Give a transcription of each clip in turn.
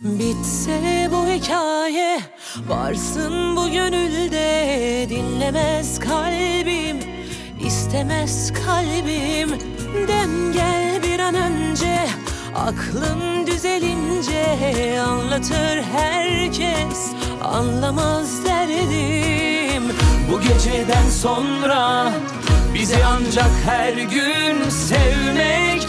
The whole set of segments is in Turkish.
Bitse bu hikaye, varsın bu gönülde. Dinlemez kalbim, istemez kalbim. Dem gel bir an önce, aklım düzelince. Anlatır herkes, anlamaz derdim. Bu geceden sonra bizi ancak her gün sevmek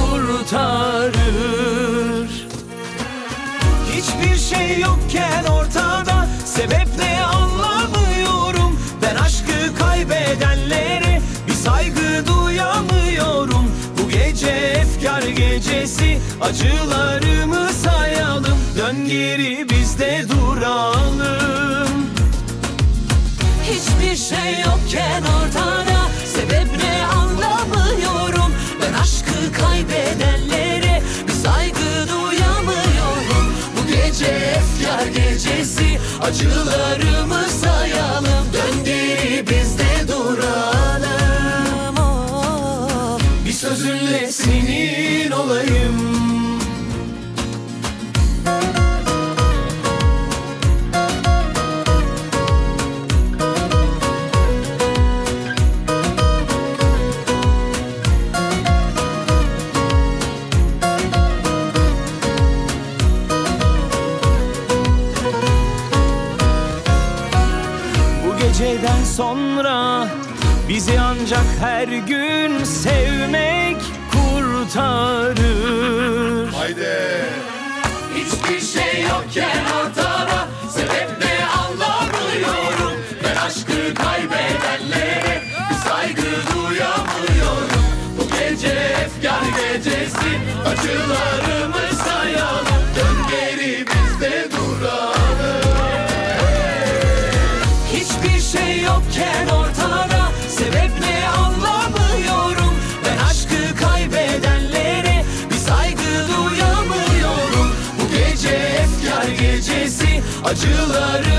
kurtarır. Hiçbir şey yokken ortada, sebep ne anlamıyorum. Ben aşkı kaybedenlere bir saygı duyamıyorum. Bu gece efkar gecesi, acılarımı sayalım. Dön geri biz de duralım. Hiçbir şey yokken ortada, sebep ne anlamıyorum. Ben aşkı kaybedenlere bir saygı duyamıyorum. Bu gece efkar gecesi, acılarımı sayalım. Dön geri biz de duralım. Oh. Bir sözünle senin olayım. Geceden sonra bizi ancak her gün sevmek kurtarır. Haydi. Hiçbir şey yokken ortada, sebep ne anlamıyorum. Ben aşkı kaybedenlere bir saygı duyamıyorum. Bu gece efkar gecesi, acılarımı sayalım. Dön geri biz de duralım. Hiçbir şey yokken ortada, sebep ne anlamıyorum. Ben aşkı kaybedenlere bir saygı duyamıyorum. Bu gece efkar gecesi, acıları